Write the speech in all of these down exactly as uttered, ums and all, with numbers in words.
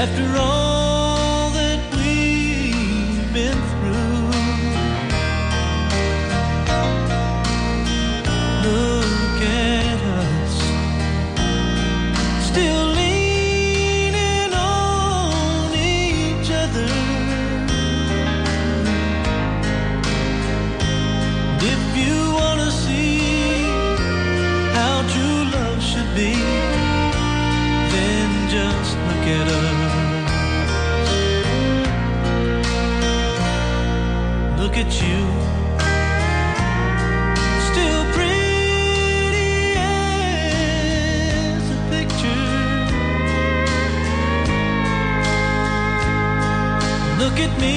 After all that we've been through, look at us, still leaning on each other. If you want to see how true love should be, then just look at us. Look at you, still pretty as a picture. Look at me,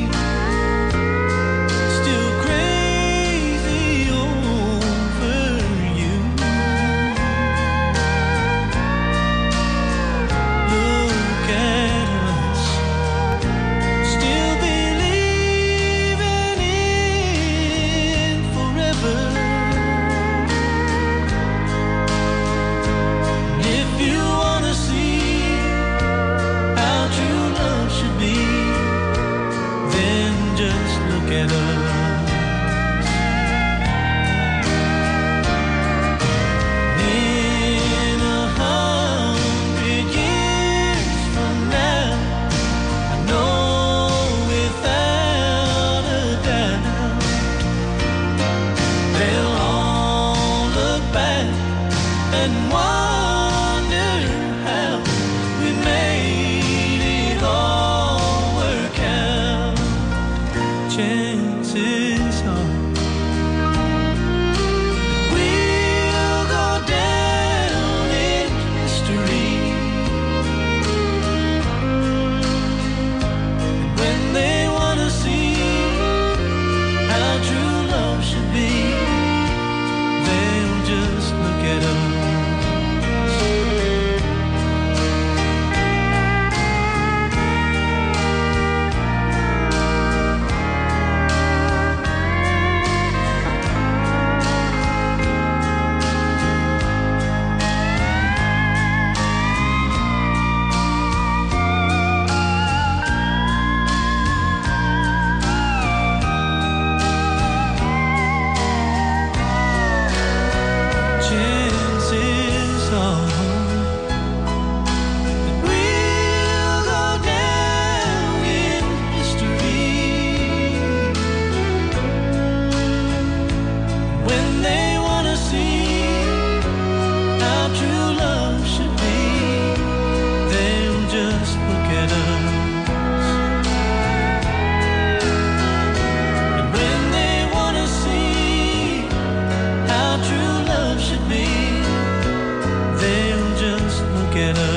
still crazy over you. Look at us, still believing in forever. If you want to see how true love should be, then just look at us. In a hundred years from now, I know without a doubt, they'll all look back and wonder how we made it all work out. Chances are we'll go down in history. And when they want to see how true love should be, they'll just look at us. Chances are that we'll go down in history. When they want to see how true love should be, they'll just look at us. And when they want to see how true love should be, they'll just look at us.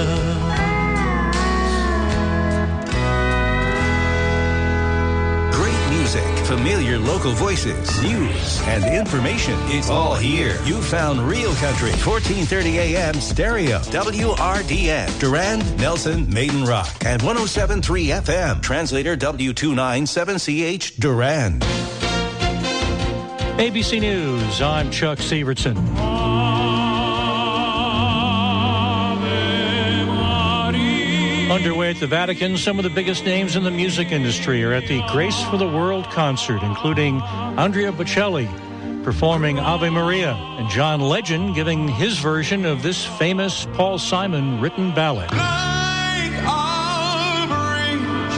Great music, familiar local voices, news, and information. It's all here. You found Real Country, fourteen thirty A M stereo, W R D N, Durand, Nelson, Maiden Rock, and one oh seven point three F M, translator W two ninety-seven C H, Durand. A B C News, I'm Chuck Severson. Underway at the Vatican, some of the biggest names in the music industry are at the Grace for the World concert, including Andrea Bocelli performing Ave Maria, and John Legend giving his version of this famous Paul Simon written ballad. Like a bridge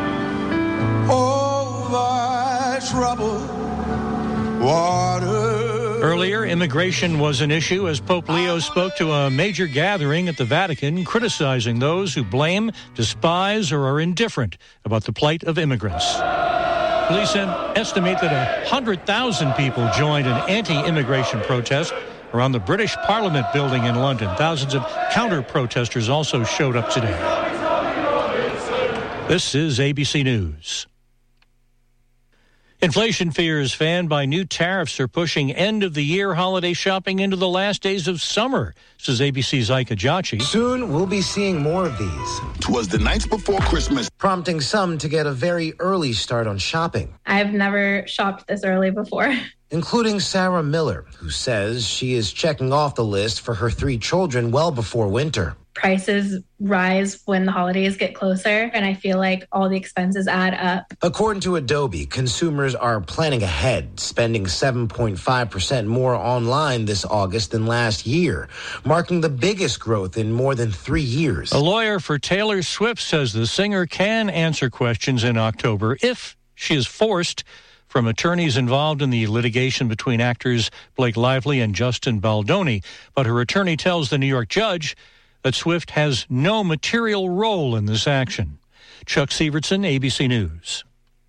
over troubled water. Earlier, immigration was an issue as Pope Leo spoke to a major gathering at the Vatican, criticizing those who blame, despise, or are indifferent about the plight of immigrants. Police estimate that one hundred thousand people joined an anti-immigration protest around the British Parliament building in London. Thousands of counter-protesters also showed up today. This is A B C News. Inflation fears fanned by new tariffs are pushing end-of-the-year holiday shopping into the last days of summer, says A B C's Ike Ajachi. Soon, we'll be seeing more of these. Twas the nights before Christmas, prompting some to get a very early start on shopping. I've never shopped this early before. Including Sarah Miller, who says she is checking off the list for her three children well before winter. prices rise when the holidays get closer, and I feel like all the expenses add up. According to Adobe, consumers are planning ahead, spending seven point five percent more online this August than last year, marking the biggest growth in more than three years. A lawyer for Taylor Swift says the singer can answer questions in October if she is forced from attorneys involved in the litigation between actors Blake Lively and Justin Baldoni. But her attorney tells the New York judge that Swift has no material role in this action. Chuck Sievertson, A B C News.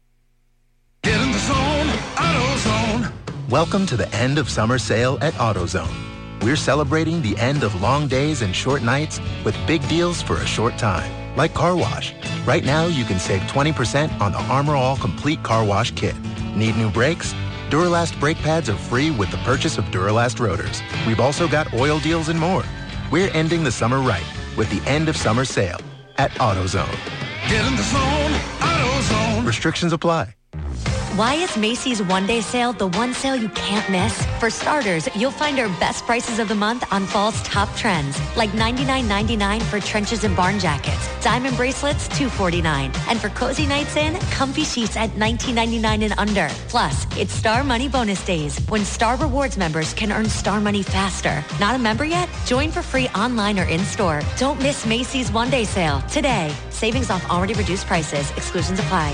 Get in the zone, AutoZone. Welcome to the end of summer sale at AutoZone. We're celebrating the end of long days and short nights with big deals for a short time, like car wash. Right now, you can save twenty percent on the Armor All Complete Car Wash Kit. Need new brakes? Duralast brake pads are free with the purchase of Duralast rotors. We've also got oil deals and more. We're ending the summer right with the end of summer sale at AutoZone. Get in the zone, AutoZone. Restrictions apply. Why is Macy's one-day sale the one sale you can't miss? For starters, you'll find our best prices of the month on fall's top trends, like ninety-nine ninety-nine for trenches and barn jackets, diamond bracelets two forty-nine, and for cozy nights in, comfy sheets at nineteen ninety-nine and under. Plus, it's Star Money bonus days, when Star Rewards members can earn Star Money faster. Not a member yet? Join for free online or in-store. Don't miss Macy's one-day sale today. Savings off already reduced prices. Exclusions apply.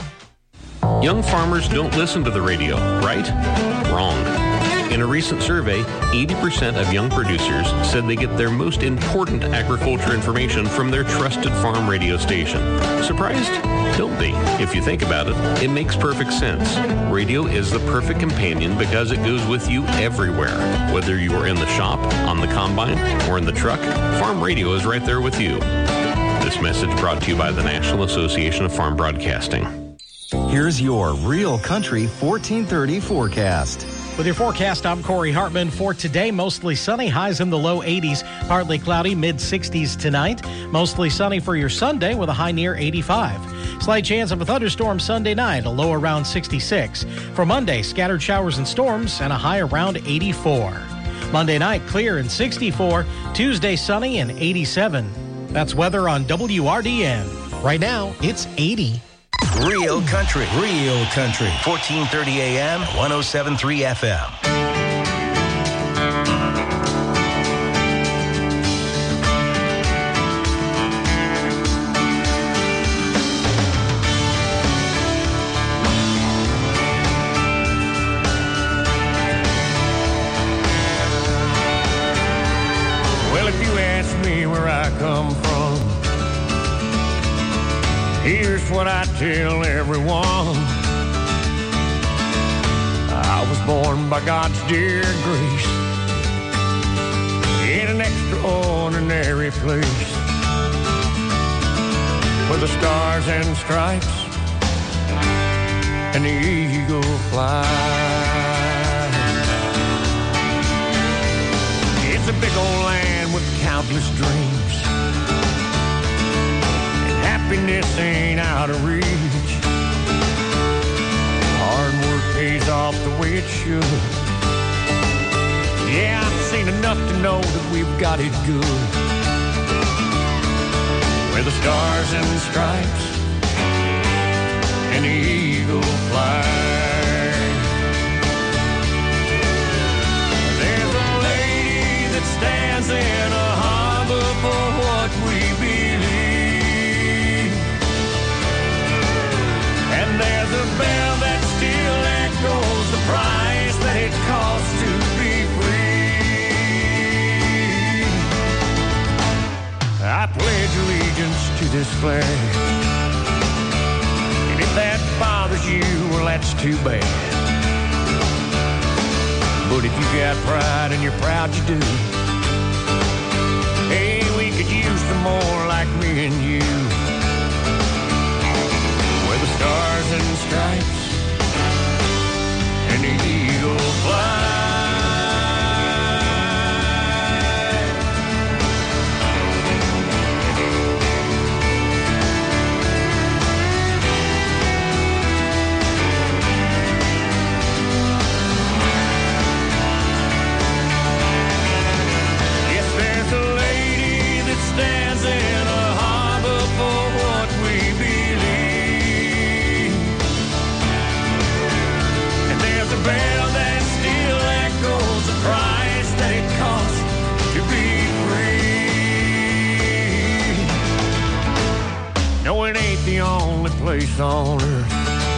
Young farmers don't listen to the radio, right? Wrong. In a recent survey, eighty percent of young producers said they get their most important agriculture information from their trusted farm radio station. Surprised? Don't be. If you think about it, it makes perfect sense. Radio is the perfect companion because it goes with you everywhere. Whether you are in the shop, on the combine, or in the truck, farm radio is right there with you. This message brought to you by the National Association of Farm Broadcasting. Here's your Real Country fourteen thirty forecast. With your forecast, I'm Corey Hartman. For today, mostly sunny, highs in the low eighties, partly cloudy, mid sixties tonight. Mostly sunny for your Sunday with a high near eighty-five. Slight chance of a thunderstorm Sunday night, a low around sixty-six. For Monday, scattered showers and storms and a high around eighty-four. Monday night, clear and sixty-four. Tuesday, sunny and eighty-seven. That's weather on W R D N. Right now, it's eighty. Real Country, Real Country, fourteen thirty A M, one oh seven point three F M. Well, if you ask me where I come from, here's what I tell everyone. I was born by God's dear grace in an extraordinary place where the stars and stripes and the eagle fly. It's a big old land with countless dreams. Happiness ain't out of reach. Hard work pays off the way it should. Yeah, I've seen enough to know that we've got it good. Where the stars and stripes and the eagle fly. There's a lady that stands in a harbor for what we believe. And there's a bell that still echoes the price that it costs to be free. I pledge allegiance to this flag. And if that bothers you, well, that's too bad. But if you got pride and you're proud you do, hey, we could use some more like me and you. Where the stars and stripes and the eagle fly. Yes, there's a lady that place on earth,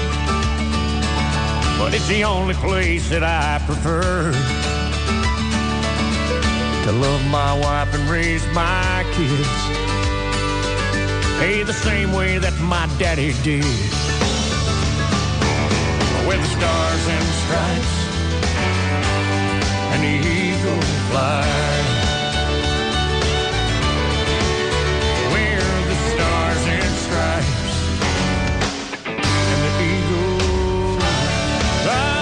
but it's the only place that I prefer to love my wife and raise my kids, hey, the same way that my daddy did. With the stars and stripes and the eagle fly, where the stars and stripes and the eagle fly.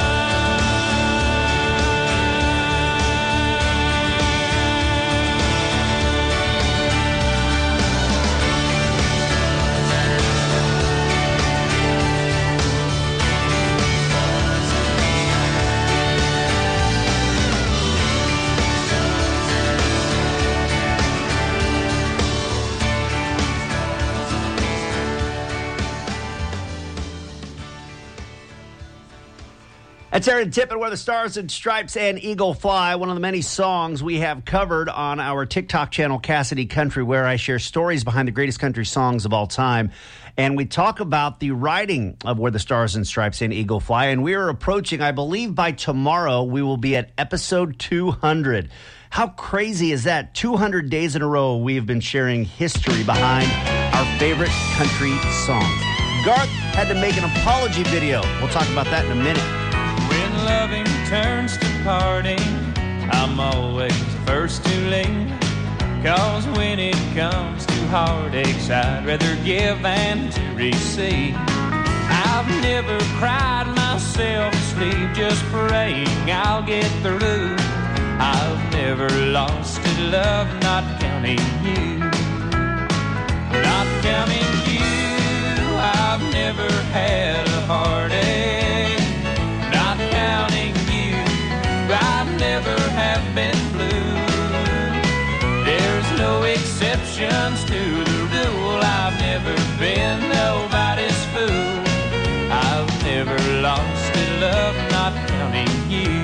That's Aaron Tippin, Where the Stars and Stripes and Eagle Fly, one of the many songs we have covered on our TikTok channel, Cassidy Country, where I share stories behind the greatest country songs of all time. And we talk about the writing of Where the Stars and Stripes and Eagle Fly. And we are approaching, I believe by tomorrow, we will be at episode two hundred. How crazy is that? two hundred days in a row, we have been sharing history behind our favorite country songs. Garth had to make an apology video. We'll talk about that in a minute. When loving turns to parting, I'm always first to leave. Cause when it comes to heartaches, I'd rather give than to receive. I've never cried myself to sleep, just praying I'll get through. I've never lost a love, not counting you. Not counting you, I've never had a heartache. Not counting you, I never have been blue. There's no exceptions to the rule. I've never been nobody's fool. I've never lost a love, not counting you.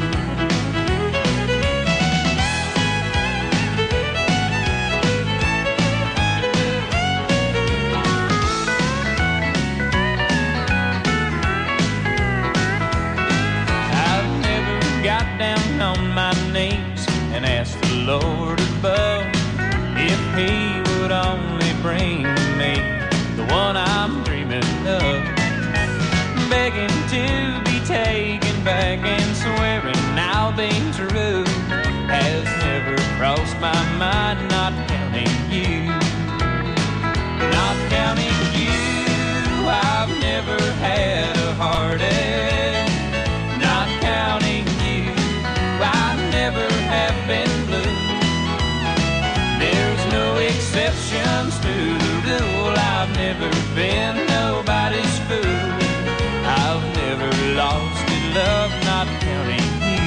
Got down on my knees and asked the Lord above if he would only bring me the one I'm dreaming of. Begging to be taken back and swearing I'll be true has never crossed my mind, not counting you. Not counting you, I've never had a heartache. Not counting I never have been blue. There's no exceptions to the rule. I've never been nobody's fool. I've never lost a love, not counting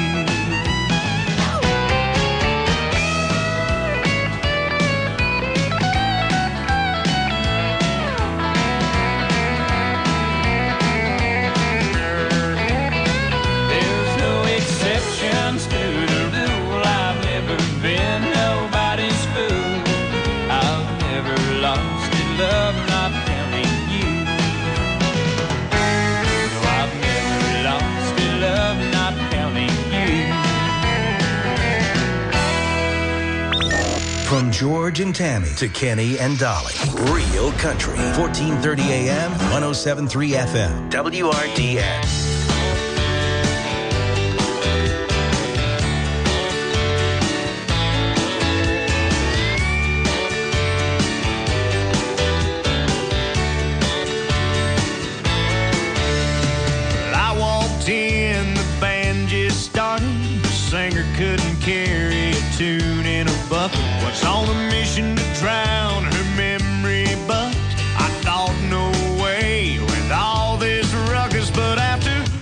to the rule. I've never been nobody's fool. I've never lost a love, not counting you. No, I've never lost a love, not counting you. From George and Tammy to Kenny and Dolly. Real Country. fourteen thirty A M, one oh seven point three F M. W R D N. In the band just started, the singer couldn't carry a tune in a bucket. Was on a mission to drown her memory, but I thought no way with all this ruckus. But after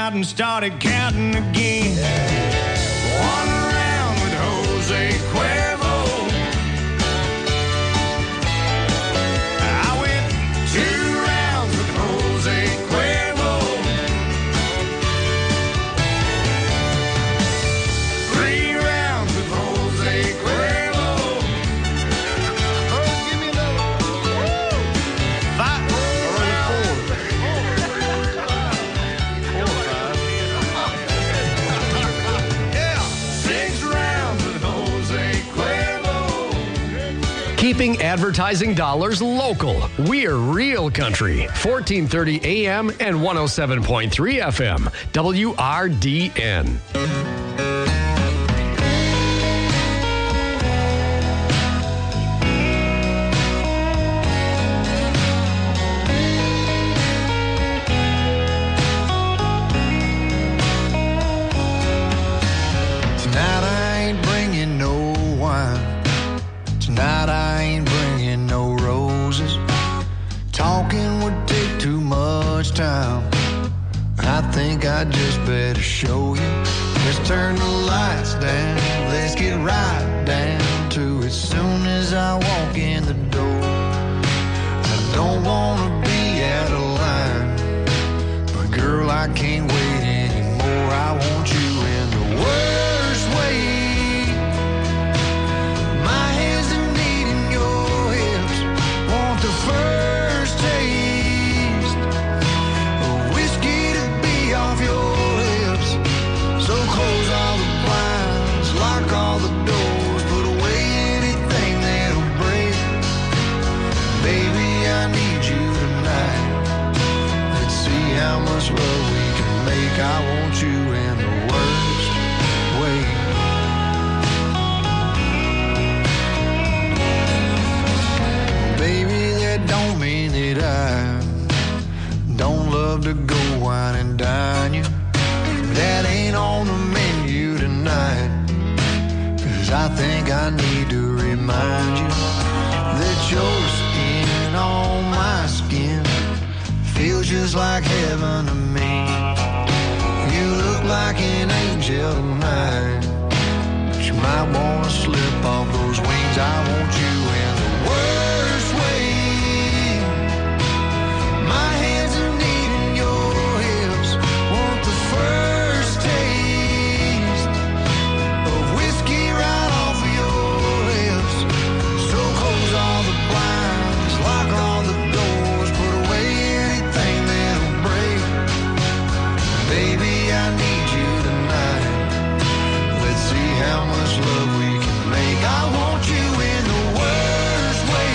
out and started counting again. One round with Jose Cuervo. I went two rounds with Jose Cuervo. Three rounds with Jose Cuervo. Oh, give me another. Five. Keeping advertising dollars local. We're Real Country. fourteen thirty A M and one oh seven point three F M. W R D N. Tonight I ain't bringing no wine. Tonight I ain't bringing no roses. Talking would take too much time. I think I just better show you. Let's turn the lights down. Let's get right down to it. Soon as I walk in the door, I don't wanna be out of line, but girl, I can't wait anymore. I want you in the worst way. My hands are needing your hips. Want the first taste of whiskey to be off your lips. So close all the blinds, lock all the doors, put away anything that'll break. Baby, I need you tonight. Let's see how much love we can make. I want you in the worst way. Baby, that don't mean that I don't love to go wine and dine you. That ain't on the menu tonight. Cause I think I need to remind you that your skin on my skin feels just like heaven to me. You look like an angel tonight, but you might wanna slip off those wings. I want you in the worst way. My hands are needing your hips. Want the first taste of whiskey right off of your lips. So close all the blinds, lock all the doors, put away anything that'll break. Baby, I need you tonight. Let's see how much love we can make. I want you in the worst way.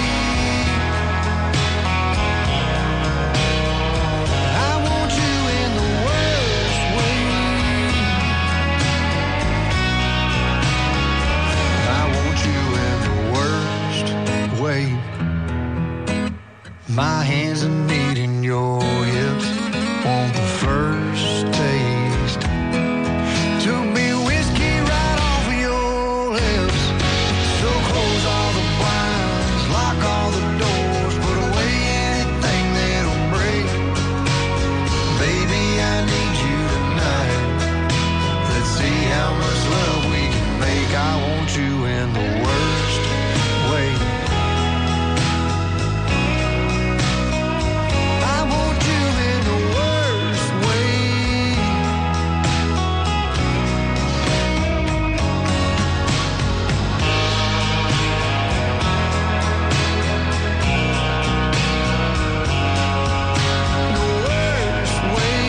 I want you in the worst way. I want you in the worst way. My hands are needing your hips. Want the first taste to be whiskey right off of your lips. So close all the blinds, lock all the doors, put away anything that'll break. Baby, I need you tonight. Let's see how much love we can make. I want you in the worst way. I want you in the worst way. The worst way.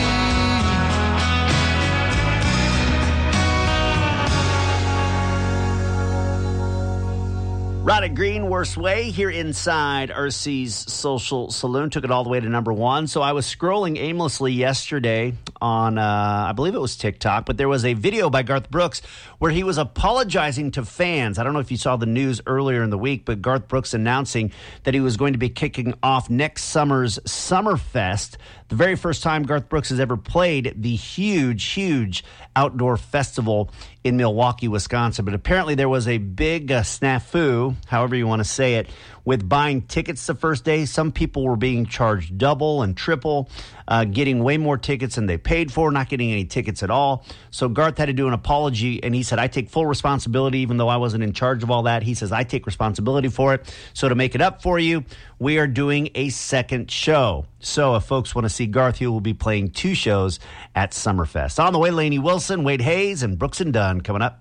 Roddick Green, Worst Way, here inside R C's Social Saloon. Took it all the way to number one. So I was scrolling aimlessly yesterday on, uh, I believe it was TikTok, but there was a video by Garth Brooks where he was apologizing to fans. I don't know if you saw the news earlier in the week, but Garth Brooks announcing that he was going to be kicking off next summer's Summerfest the very first time Garth Brooks has ever played the huge, huge outdoor festival in Milwaukee, Wisconsin. But apparently there was a big uh, snafu, however you want to say it, with buying tickets the first day. Some people were being charged double and triple, uh, getting way more tickets than they paid for, not getting any tickets at all. So Garth had to do an apology, and he said, I take full responsibility, even though I wasn't in charge of all that. He says, I take responsibility for it. So to make it up for you, we are doing a second show. So if folks want to see Garth, he will be playing two shows at Summerfest. On the way, Lainey Wilson, Wade Hayes, and Brooks and Dunn coming up.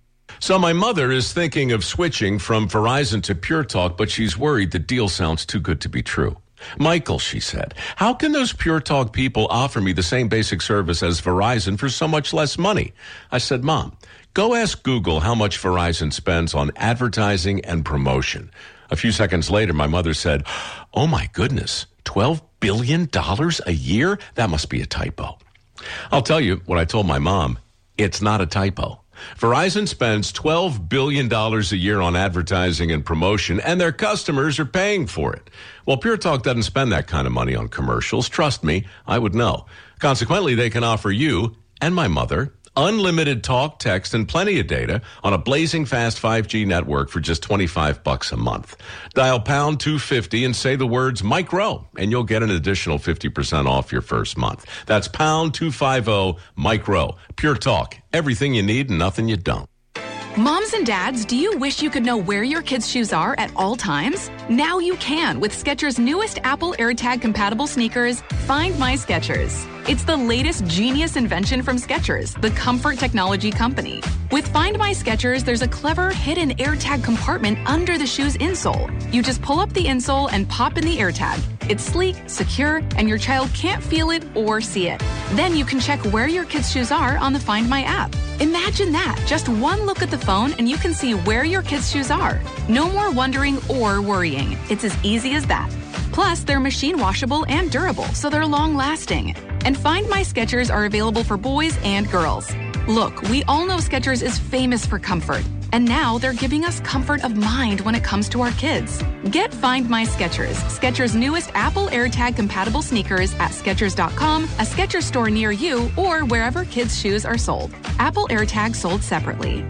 So my mother is thinking of switching from Verizon to Pure Talk, but she's worried the deal sounds too good to be true. Michael, she said, how can those Pure Talk people offer me the same basic service as Verizon for so much less money? I said, Mom, go ask Google how much Verizon spends on advertising and promotion. A few seconds later, my mother said, oh my goodness, twelve billion dollars a year? That must be a typo. I'll tell you what I told my mom. It's not a typo. Verizon spends twelve billion dollars a year on advertising and promotion, and their customers are paying for it. Well, Pure Talk doesn't spend that kind of money on commercials. Trust me, I would know. Consequently, they can offer you and my mother unlimited talk, text, and plenty of data on a blazing fast five G network for just twenty-five bucks a month. Dial pound two fifty and say the words Mike Rowe, and you'll get an additional fifty percent off your first month. That's pound two fifty Mike Rowe. Pure Talk. Everything you need and nothing you don't. Moms and dads, do you wish you could know where your kids' shoes are at all times? Now you can with Skechers' newest Apple AirTag compatible sneakers, Find My Skechers. It's the latest genius invention from Skechers, the comfort technology company. With Find My Skechers, there's a clever hidden AirTag compartment under the shoe's insole. You just pull up the insole and pop in the AirTag. It's sleek, secure, and your child can't feel it or see it. Then you can check where your kids' shoes are on the Find My app. Imagine that. Just one look at the phone and you can see where your kids' shoes are. No more wondering or worrying. It's as easy as that. Plus, they're machine washable and durable, so they're long-lasting. And Find My Skechers are available for boys and girls. Look, we all know Skechers is famous for comfort, and now they're giving us comfort of mind when it comes to our kids. Get Find My Skechers, Skechers' newest Apple AirTag compatible sneakers at Skechers dot com, a Skechers store near you, or wherever kids' shoes are sold. Apple AirTag sold separately.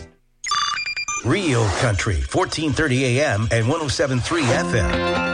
Real Country, fourteen thirty A M and one oh seven point three F M.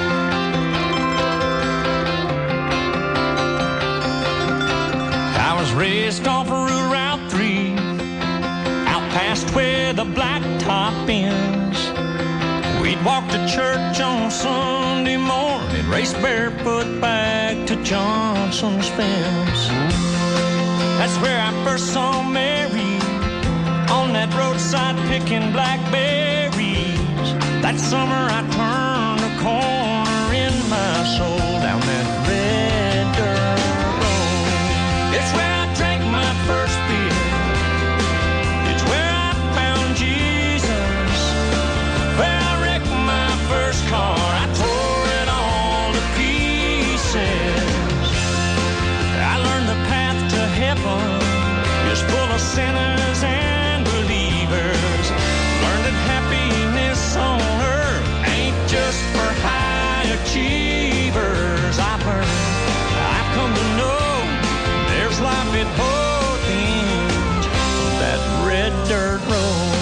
I was raised off of Route three, out past where the blacktop ends. We'd walk to church on Sunday morning, race barefoot back to Johnson's fence. That's where I first saw Mary, on that roadside picking blackberries. That summer I turned a corner in my soul, down that red dirt road. It's where I drank my first beer. It's where I found Jesus. Where I wrecked my first car. I tore it all to pieces. I learned the path to heaven is full of sinners and believers. Learned that happiness on earth ain't just for high achievers. I've learned, I've come to know there's life at both ends of that red dirt road.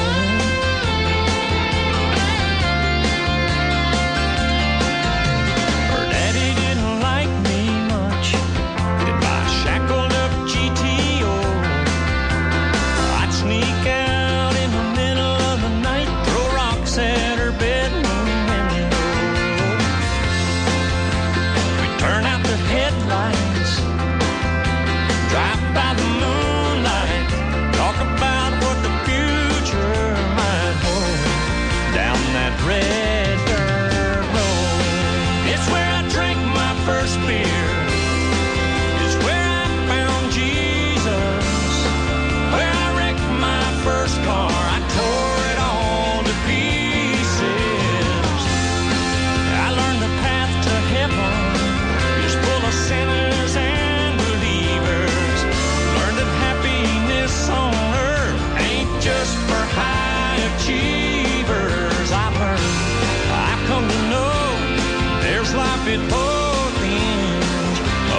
Her daddy didn't like me much in my shackled up G T O. I'd sneak out in the middle of the night, throw rocks at her bedroom window. We'd turn out the headlights, drive by the moonlight, talk about what the future might hold, down that red dirt road. It's where I drank my first beer. It's where I found Jesus. Where I wrecked my first car. I tore it all to pieces. I learned the path to heaven is full of sinners and believers. Learned that happiness on earth ain't just for high achievers. I've learned, I've come to know there's life at both ends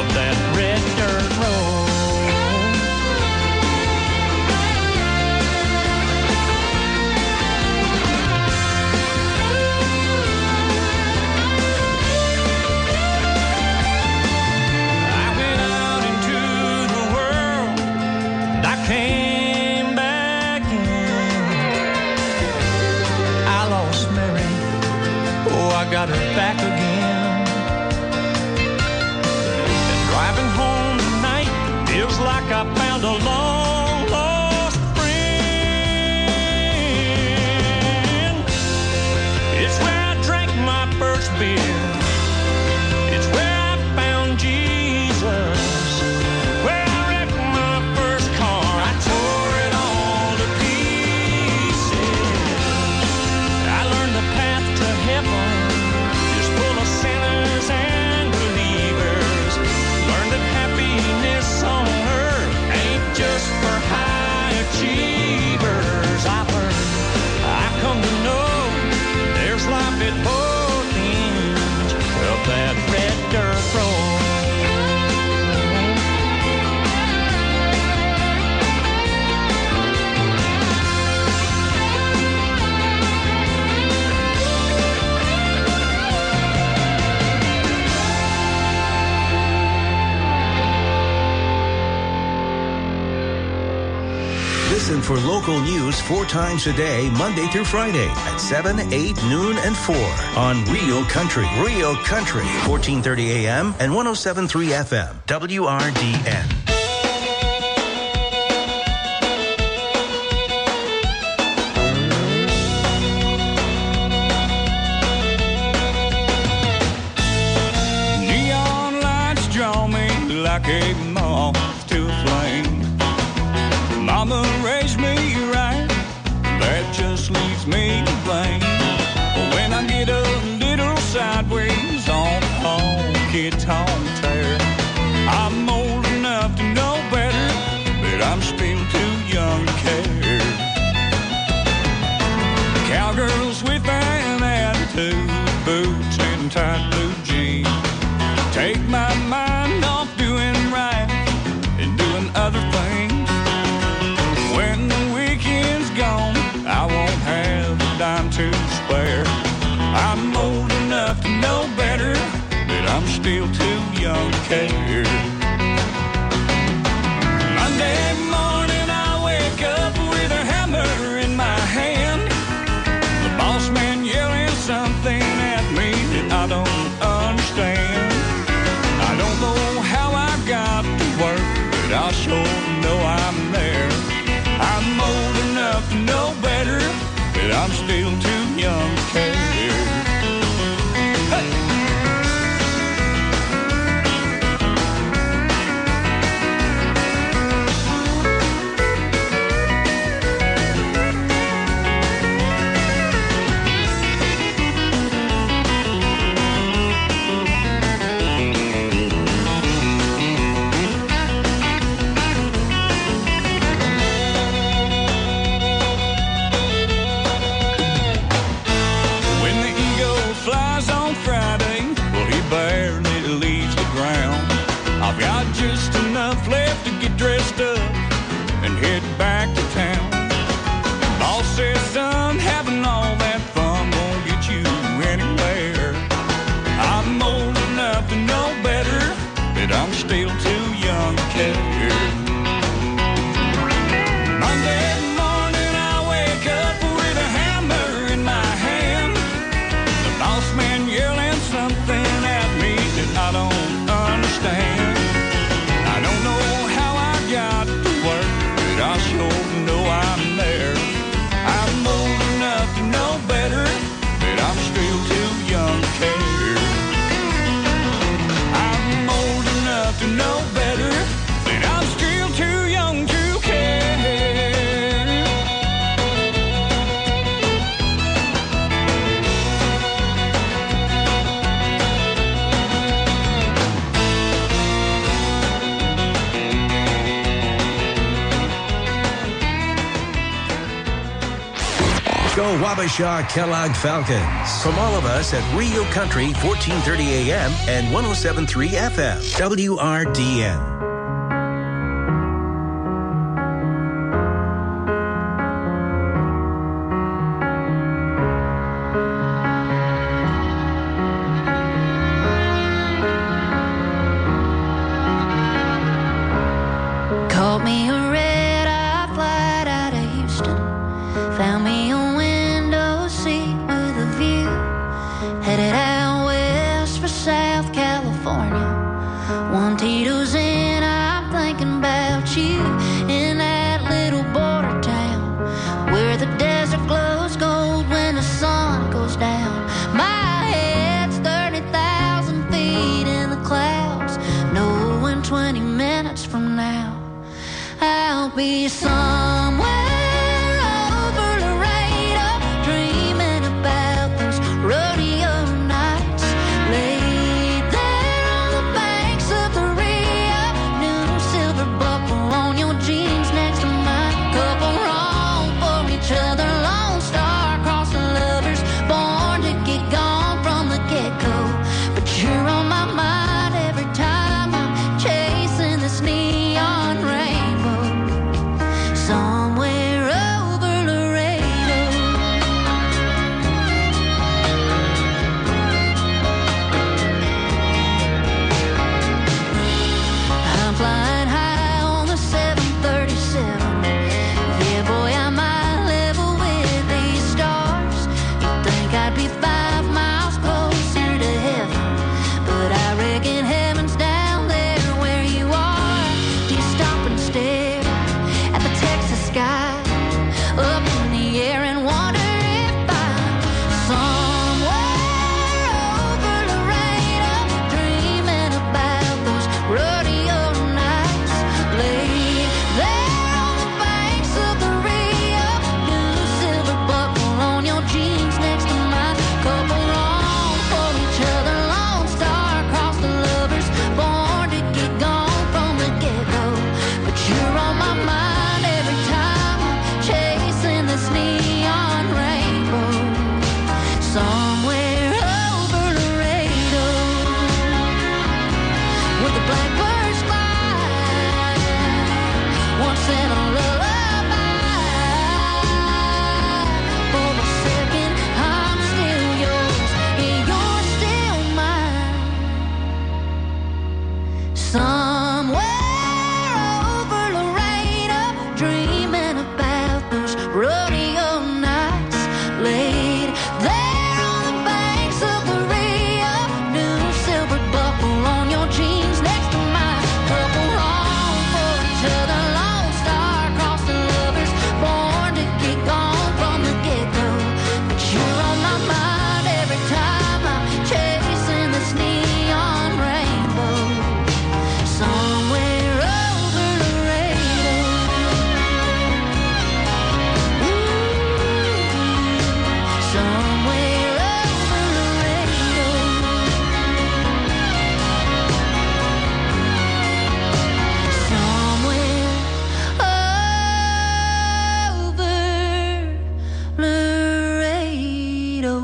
I got her back again. And driving home tonight feels like I found a long lost friend. It's where I drank my first beer. It's where I found Jesus. Where I wrecked my first car. I tore it all to pieces. I learned the path to heaven is full of sinners and believers. Learned that happiness on earth ain't just for high achievers. I learned, I come to know there's life at both ends of that red dirt road. Listen for local news four times a day, Monday through Friday at seven, eight, noon, and four on Real Country. Real Country, fourteen thirty A M and one oh seven point three F M, W R D N. Neon lights draw me like a moth to a flame. Mama raised me right, that just leaves me to blame. When I get a little sideways on the honky-tonk tear, I'm old enough to know better, but I'm still too young to care. Cowgirls with an attitude, boots and tight blue jeans, take my mind off doing right and doing other things. When the weekend's gone, I won't have a dime to spare. I'm old enough to know better, but I'm still too young to care. Monday morning I wake up with a hammer in my hand. The boss man yelling something at me that I don't understand. I don't know how I got to work, but I sure know I'm there. I'm old enough to know better, but I'm still too young to care. Hey! I've got just enough left to get dressed up and head back to town. Boss says, son, having all that fun won't get you anywhere. I'm old enough to know better, but I'm still too young to care. Monday morning I wake up with a hammer in my hand. The boss man yelling something at me that I don't understand. I don't know how I got to work, but I sure know I'm there. I'm old enough to know better, but I'm still too young to care. I'm old enough to know better, but I'm still too young to care. Go Wabasha Kellogg Falcons. From all of us at Real Country, fourteen thirty A M and one oh seven point three F M, W R D N. Caught me a red-eye flight out of Houston. Found me a window seat with a view. Headed out I'd be five miles closer to heaven. But I reckon heaven's down there where you are. Do you stop and stare at the Texas sky up in the air and wonder if I'm somewhere over Laredo, dreaming about those rodeo nights laid there on the banks of the Rio. New silver buckle on your jeans next to mine. Couple wrong for each other, lone star across the lovers, born to get gone from the get-go. But you're on my mind every time I'm chasing this neon rainbow. Somewhere over Laredo, where the blackbirds fly, once in a lullaby. For a second, I'm still yours, and you're still mine. Somewhere over Laredo, dreaming about those rodeo nights laid there on the banks of the Rio. New silver buckle on your jeans next to mine. Couple wrong for each other, lone star across the lovers, born to get gone from the get-go. But you're on my mind every time I'm chasing this neon rainbow. Somewhere over Laredo. Somewhere over Laredo. Somewhere over Laredo.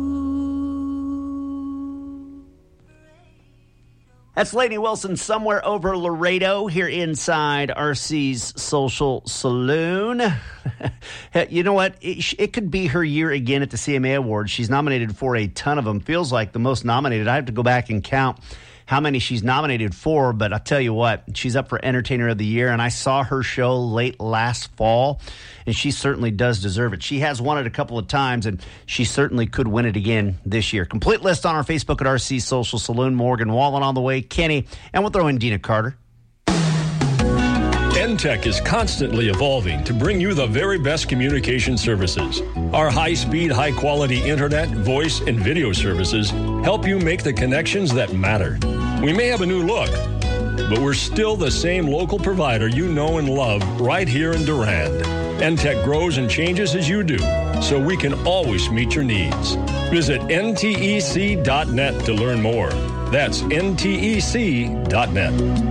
That's Lainey Wilson, Somewhere Over Laredo, here inside R C's Social Saloon. You know what? It, sh- it could be her year again at the C M A Awards. She's nominated for a ton of them. Feels like the most nominated. I have to go back and count how many she's nominated for, but I'll tell you what, she's up for Entertainer of the Year, and I saw her show late last fall, and she certainly does deserve it. She has won it a couple of times, and she certainly could win it again this year. Complete list on our Facebook at R C Social Saloon. Morgan Wallen on the way, Kenny, and we'll throw in Dina Carter. N T E C is constantly evolving to bring you the very best communication services. Our high-speed, high-quality internet, voice, and video services help you make the connections that matter. We may have a new look, but we're still the same local provider you know and love right here in Durand. N T E C grows and changes as you do, so we can always meet your needs. Visit N T E C dot net to learn more. That's N T E C dot net.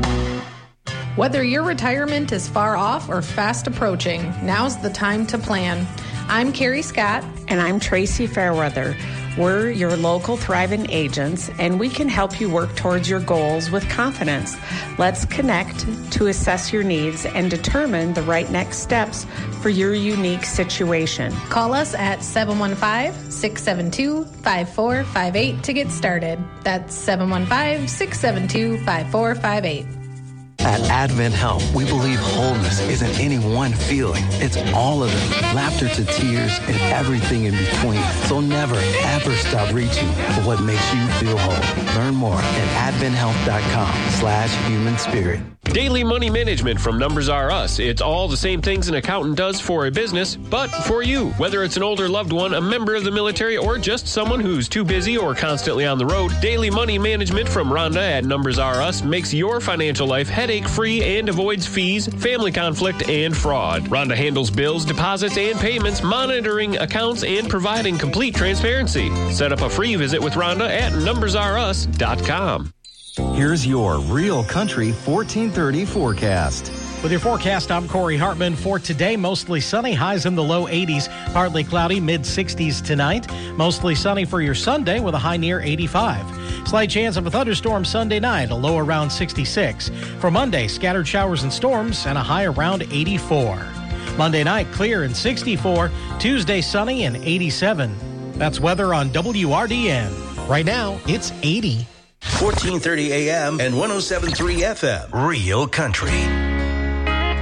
Whether your retirement is far off or fast approaching, now's the time to plan. I'm Carrie Scott. And I'm Tracy Fairweather. We're your local Thrivent agents, and we can help you work towards your goals with confidence. Let's connect to assess your needs and determine the right next steps for your unique situation. Call us at seven one five, six seven two, five four five eight to get started. That's seven one five, six seven two, five four five eight. At Advent Health, we believe wholeness isn't any one feeling. It's all of them. Laughter to tears and everything in between. So never, ever stop reaching for what makes you feel whole. Learn more at advent health dot com slash human spirit. Daily money management from Numbers R Us. It's all the same things an accountant does for a business, but for you. Whether it's an older loved one, a member of the military, or just someone who's too busy or constantly on the road, daily money management from Rhonda at Numbers R Us makes your financial life headache-free and avoids fees, family conflict, and fraud. Rhonda handles bills, deposits, and payments, monitoring accounts, and providing complete transparency. Set up a free visit with Rhonda at numbers r us dot com. Here's your Real Country fourteen thirty forecast. With your forecast, I'm Corey Hartman. For today, mostly sunny, highs in the low eighties, partly cloudy, mid sixties tonight. Mostly sunny for your Sunday with a high near eighty-five. Slight chance of a thunderstorm Sunday night, a low around sixty-six. For Monday, scattered showers and storms and a high around eighty-four. Monday night, clear and sixty-four. Tuesday, sunny and eighty-seven. That's weather on W R D N. Right now, it's eighty. fourteen thirty A M and one oh seven point three F M. Real Country.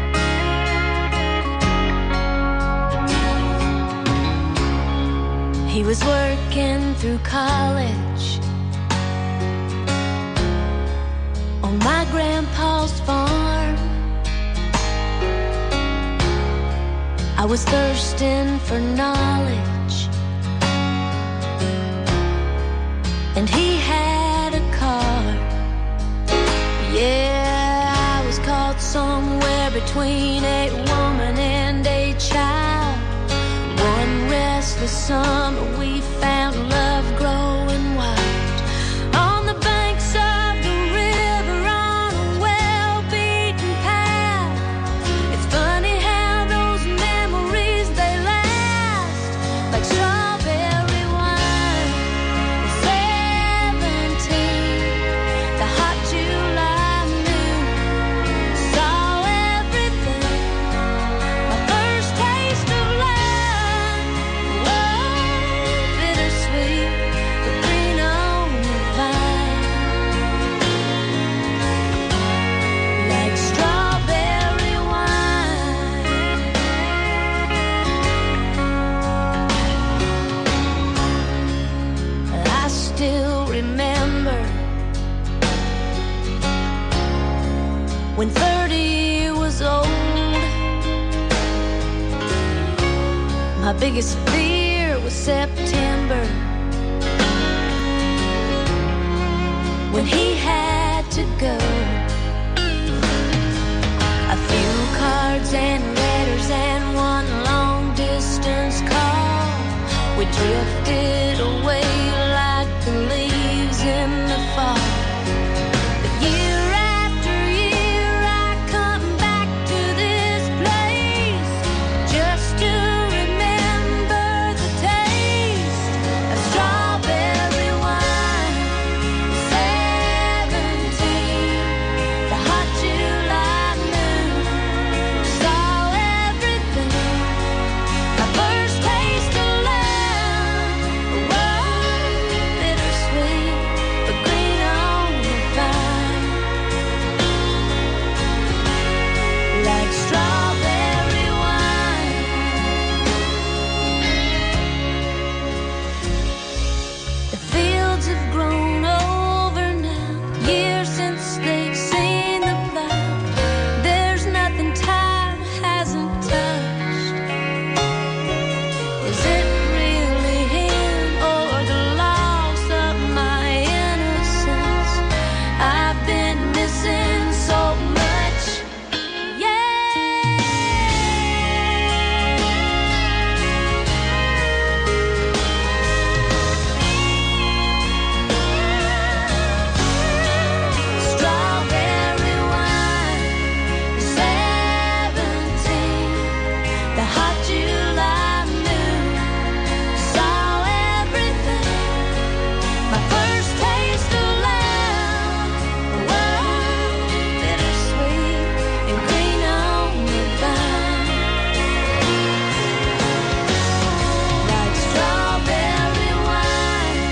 He He was working through college on my grandpa's farm. I was thirsting for knowledge, and he had a car. Yeah, I was caught somewhere between a woman and a child. One restless summer we found love growing wild on the banks of the river on a well-beaten path. It's funny how those memories, they last like strawberry wine. Seventeen, the hot July moon saw everything. My first taste of love, love, bittersweet, the green on the vine, like strawberry wine. I still remember when thirty was old. My biggest fear was September, when he had to go. A few cards and letters and one long distance call. We drifted away like the leaves in the fall. But year after year I come back to this place just to remember the taste of strawberry wine. Seventeen, the hot July moon saw everything. My first taste of love, love, bittersweet, but green on the vine, like strawberry wine. The fields have grown over now, years since they've seen the plow. There's nothing time hasn't touched. Is it really him or the loss of my innocence? I've been missing so much. Strawberry wine, seventeen, the hot July moon saw everything. My first taste of love, love, bittersweet, and green on the vine, like strawberry wine,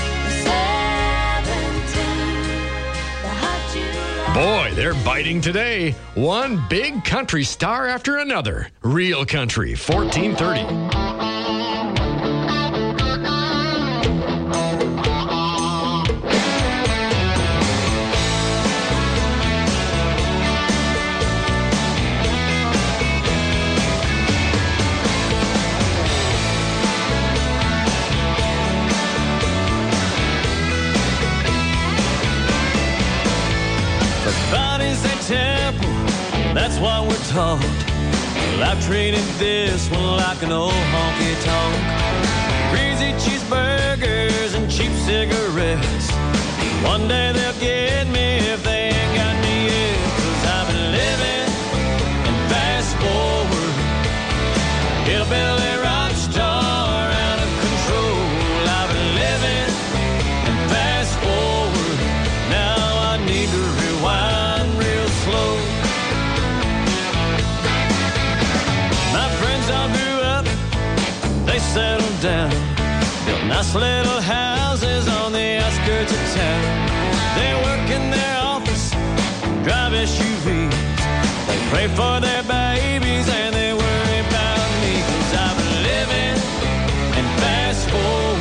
seventeen, the hot July. Boy, they're biting today. One big country star after another. Real Country, fourteen thirty. But body's a temple, that's what we're taught. Well, I've treated this one like an old honky tonk. Greasy cheeseburgers and cheap cigarettes. One day they'll get me if they ain't got me yet. 'Cause I've been living and fast forward. Hillbilly rock star out of control. I've been living and fast forward. Now I need to rewind real slow. My friends all grew up, they settled down, built nice little houses on the outskirts of town. They work in their office, drive S U Vs. They pray for their babies and they worry about me. 'Cause I've been living and fast forward.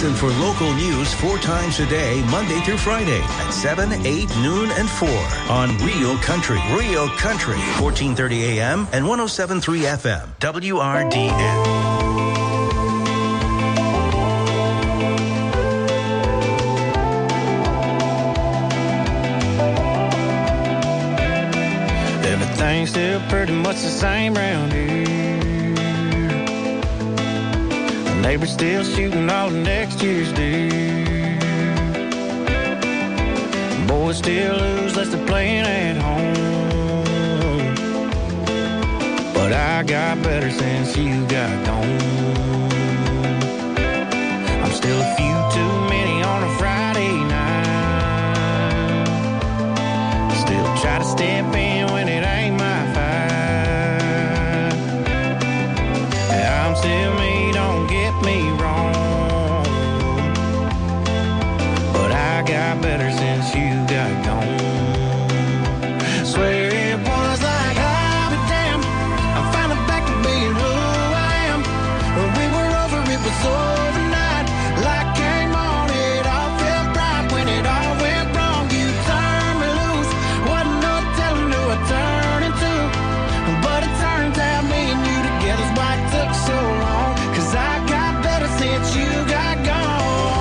Listen for local news four times a day, Monday through Friday at seven, eight, noon, and four on Real Country. Real Country, fourteen thirty A M and one oh seven point three F M, W R D N. Everything's still pretty much the same around here. The neighbor's still shooting all of next year's deer. Boys still lose unless they're playing at home. But I got better since you got gone. I'm still a few too many on a Friday night. Still try to step in when it ain't my fight. I'm still me, don't get me wrong, but I got better since you got gone. Swear it was like I'll be damned, I'm finally back to being who I am. When we were over, it was overnight. Light came on, it all felt right. When it all went wrong, you turned me loose. Wasn't no telling who I turned into, but it turns out me and you together's why it took so long. Cause I got better since you got gone.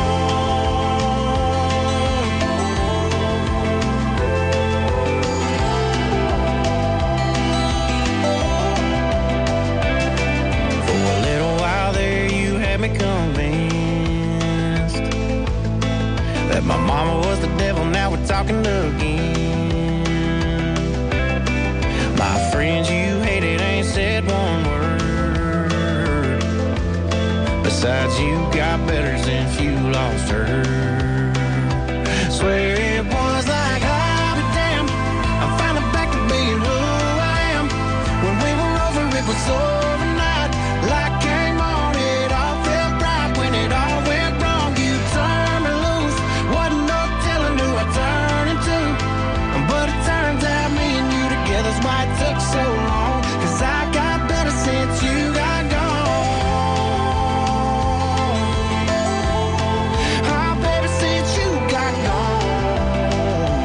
For a little while there you had me convinced that my mama was the devil, now we're talking again. My friends you hated ain't said one word. Besides, you got better since you lost her. Swear it was like I'll be damned, I'm finally back to being who I am. When we were over, it was overnight. Light came on, it all felt right. When it all went wrong, you turned me loose. Wasn't no telling who I turned into, but it turns out me and you together's why it took so long. Cause I got better since you got gone. Oh, baby, since you got gone.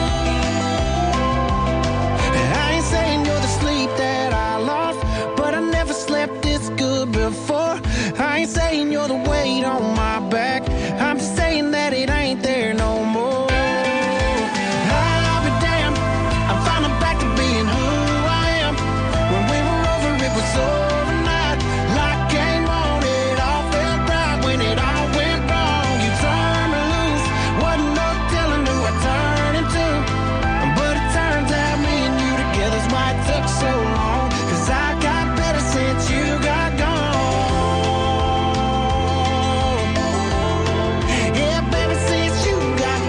And I ain't saying you're the sleep that I lost, but I never slept this good before. I ain't saying you're the weight on my back, I'm just saying that it ain't there no more. I'll be damned, I'm finally back to being who I am. When we were over, it was overnight. Light came on, it all felt right. When it all went wrong, you turned me loose. Wasn't no telling who I turned into, but it turns out me and you together's why it took so long. Cause I got better since you got gone. Yeah, baby, since you got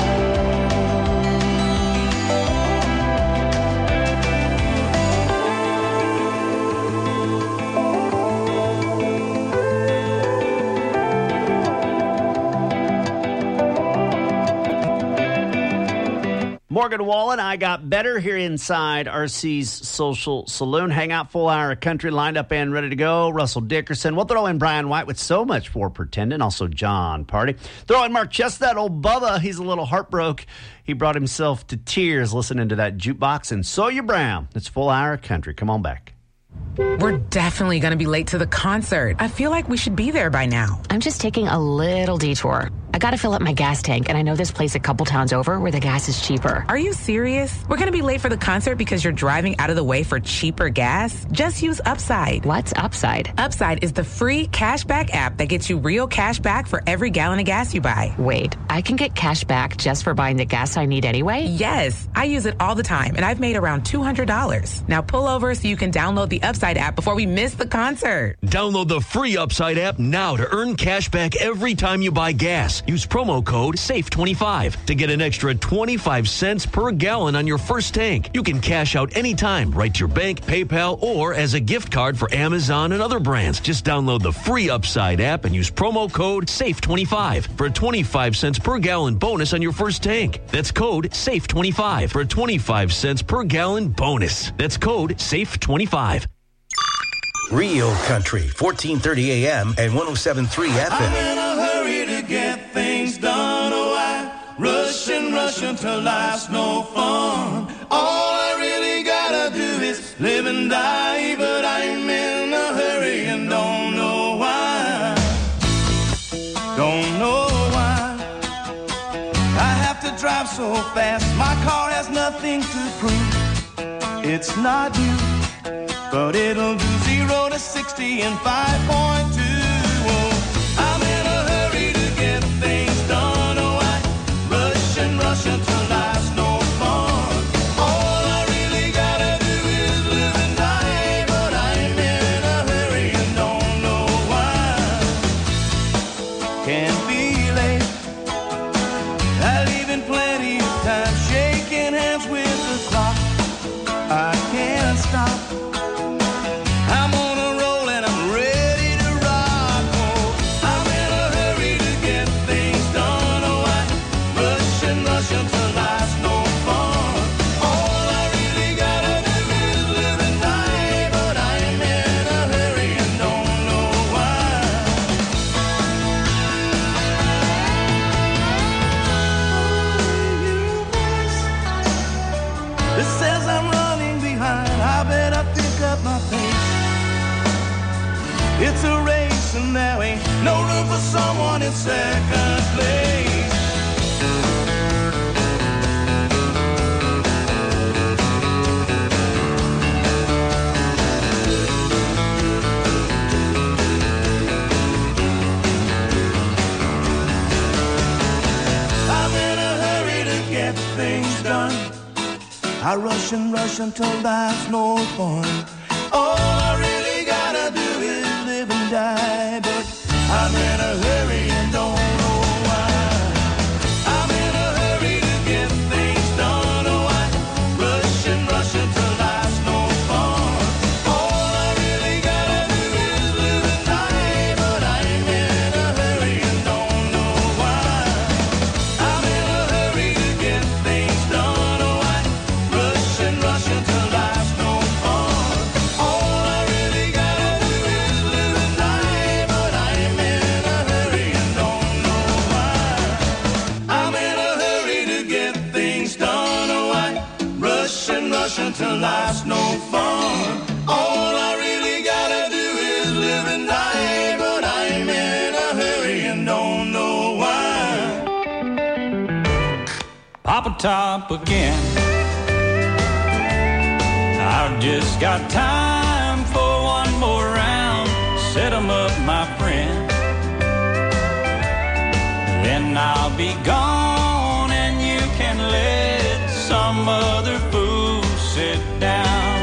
Morgan Wallen, I got better here inside R C's Social Saloon. Hangout, full hour of country lined up and ready to go. Russell Dickerson. We'll throw in Brian White with So Much for Pretending. Also John Party. Throw in Mark Chestnut, old Bubba. He's a little heartbroken. He brought himself to tears listening to that jukebox. And Sawyer Brown. It's full hour of country. Come on back. We're definitely going to be late to the concert. I feel like we should be there by now. I'm just taking a little detour. I gotta fill up my gas tank, and I know this place a couple towns over where the gas is cheaper. Are you serious? We're gonna be late for the concert because you're driving out of the way for cheaper gas? Just use Upside. What's Upside? Upside is the free cashback app that gets you real cash back for every gallon of gas you buy. Wait, I can get cash back just for buying the gas I need anyway? Yes, I use it all the time, and I've made around two hundred dollars. Now pull over so you can download the Upside app before we miss the concert. Download the free Upside app now to earn cash back every time you buy gas. Use promo code safe twenty-five to get an extra twenty-five cents per gallon on your first tank. You can cash out anytime, right to your bank, PayPal, or as a gift card for Amazon and other brands. Just download the free Upside app and use promo code safe twenty-five for a twenty-five cents per gallon bonus on your first tank. That's code safe twenty-five for a twenty-five cents per gallon bonus. That's code safe twenty-five. Real Country, fourteen thirty A M and one oh seven point three F M. I'm in a hurry hurry to get things done. Oh, I rush and rush until life's no fun. All I really gotta do is live and die, but I'm in a hurry and don't know why. Don't know why I have to drive so fast. My car has nothing to prove. It's not you, but it'll do zero to sixty in five point two. Oh, I'm in a hurry to get things done. Oh, I rush and rush until life's no fun. All I really gotta do is live and die, but I'm in a hurry and don't know why. Can't be late. I leave in plenty of time, shaking hands with the clock. I can't stop. I'm on a roll and I'm ready to rock. Oh, I'm in a hurry to get things done. Oh, I rush and rush until life's no fun. All I really gotta do is live and die, but I'm in a hurry and don't know why. It says I'm running behind. I better pick up my pace. It's a race and there ain't no room for someone in second place. I'm in a hurry to get things done. I rush and rush until life's no fun. All I really gotta do is live and die, but I'm in a hurry and don't know why. I'm in a hurry to get things done. Oh, I rush and rush until life's no fun. All I really gotta do is live and die, but I'm in a hurry and don't know why. I'm in a hurry to get things done. Oh, I rush and rush until life's no fun. All I really gotta do is live and die, but I'm in a hurry and don't know why. I'm in a hurry to get things done. Oh, I rush and rush until life's no fun. All I really gotta do is live and die, but I'm in a hurry and don't know why. Papa Top again. I've just got time for one more round. Set 'em up, my friend. Then I'll be gone and you can let some other fool sit down.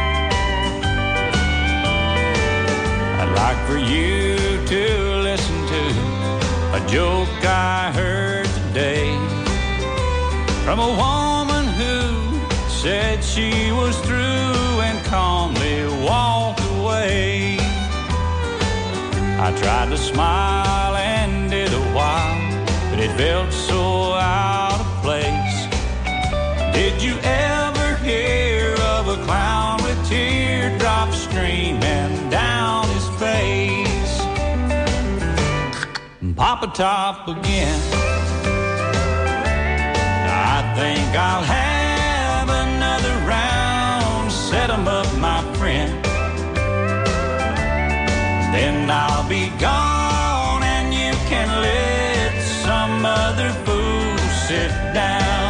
I'd like for you to listen to a joke I heard today from a woman who said she was through and calmly walked away. I tried to smile and did a while, but it felt so out of place. Did you ever hear of a clown with teardrops streaming down his face? Papa Top again. I think I'll have another round. Set 'em up, my friend. Then I'll be gone and you can let some other fool sit down.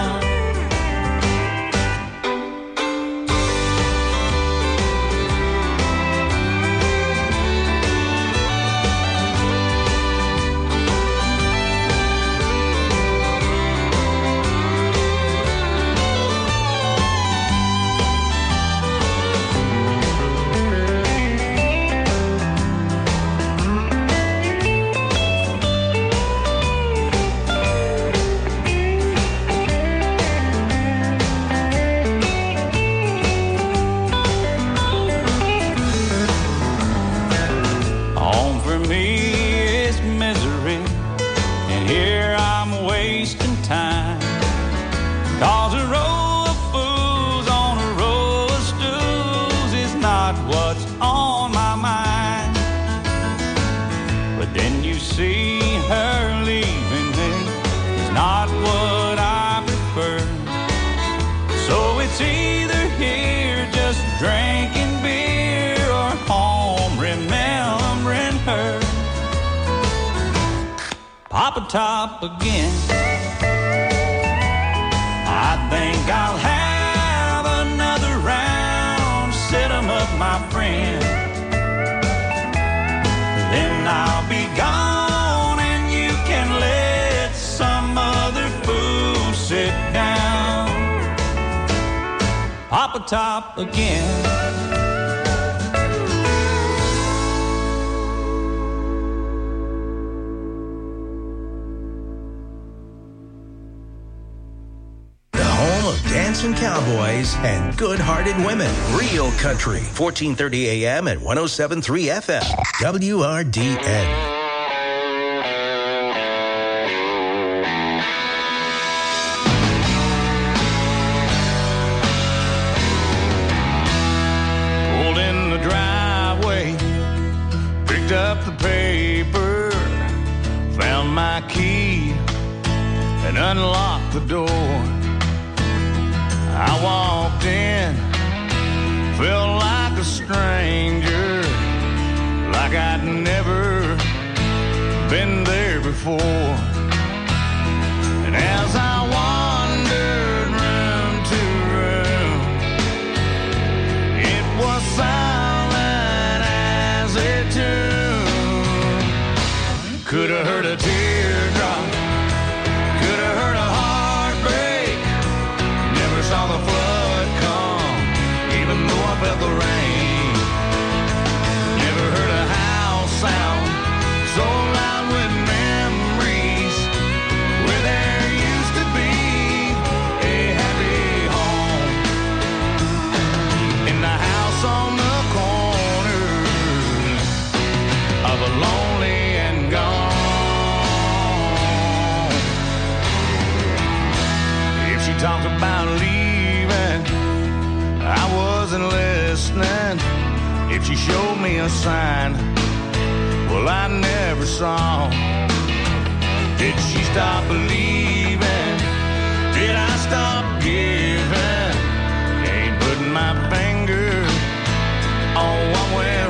see her Up atop again. I think I'll have another round. Set 'em up, my friend. Then I'll be gone and you can let some other fool sit down. Up atop again. Dancing cowboys and good-hearted women. Real Country, fourteen thirty A M and one oh seven point three F M. W R D N. Pulled in the driveway, picked up the paper, found my key, and unlocked the door. I walked in, felt like a stranger, like I'd never been there before. And as I wandered room to room, it was silent as a tomb. Could have heard a teardrop, could have heard a heartbreak. Never saw the flood come, even though I felt the rain. Never heard a house sound so loud with memories, where there used to be a happy home. In the house on the corner of a lonely and gone. If she talked about leaving, I wasn't listening. If she showed me a sign, well, I never saw. Did she stop believing? Did I stop giving? Ain't putting my finger on what went